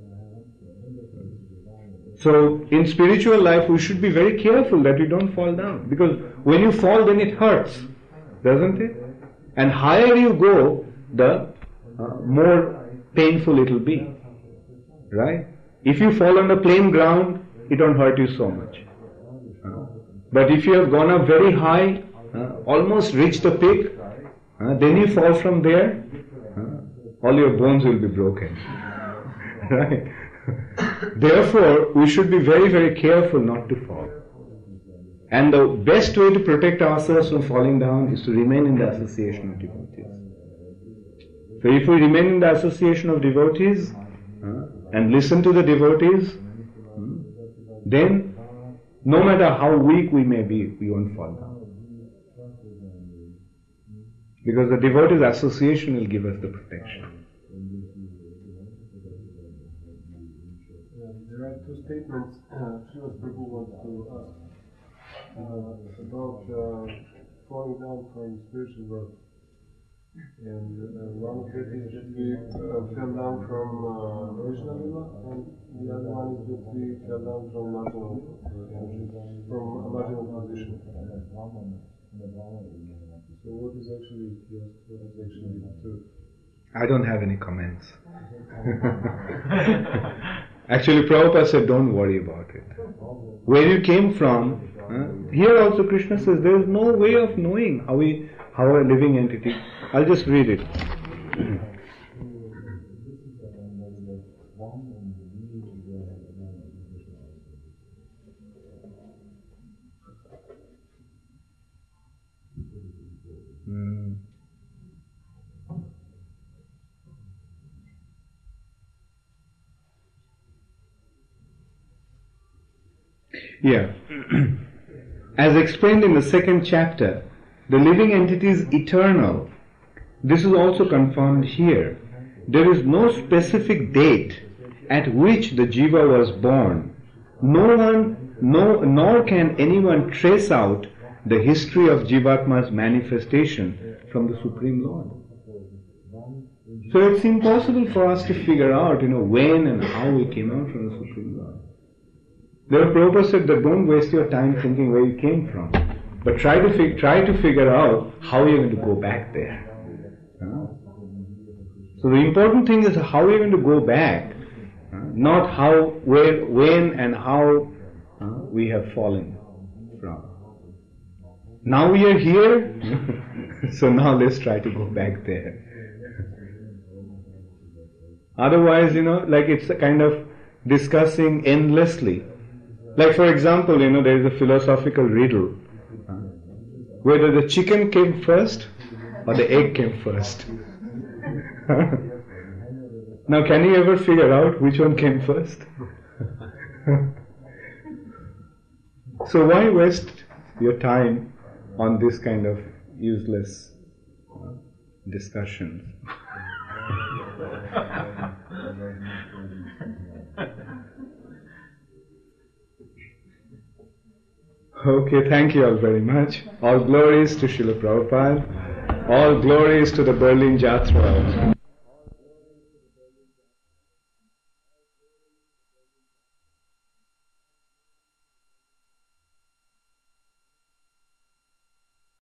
So, in spiritual life, we should be very careful that we don't fall down. Because when you fall, then it hurts, doesn't it? And higher you go, the more painful it will be. Right? If you fall on the plain ground, it won't hurt you so much. But if you have gone up very high, almost reached the peak, then you fall from there, all your bones will be broken. Right? Therefore, we should be very, very careful not to fall. And the best way to protect ourselves from falling down is to remain in the association of devotees. So if we remain in the association of devotees and listen to the devotees, then no matter how weak we may be, we won't fall down. Because the devotees' association will give us the protection. There are two statements Srila Prabhu wants to ask about falling down from spiritual world. And one of it is that we fell down from Krishna Lila, and the other one is that we fell down from marginal position. So what is actually the truth? I don't have any comments. Actually, Prabhupada said, don't worry about it. Where you came from, here also Krishna says, there is no way of knowing how a living entity. I'll just read it. Yeah. As explained in the second chapter, the living entity is eternal. This is also confirmed here. There is no specific date at which the jiva was born. Nor can anyone trace out the history of Jivatma's manifestation from the Supreme Lord. So it's impossible for us to figure out, when and how we came out from the Supreme Lord. Therefore, Prabhupada said that don't waste your time thinking where you came from, but try to figure out how you're going to go back there. So the important thing is how you're going to go back, not how, where, when, and how we have fallen from. Now we are here, so now let's try to go back there. Otherwise, like it's a kind of discussing endlessly. Like for example, there is a philosophical riddle, whether the chicken came first or the egg came first. Now can you ever figure out which one came first? So why waste your time on this kind of useless discussions? Okay, thank you all very much. All glories to Srila Prabhupada. All glories to the Berlin Jatra.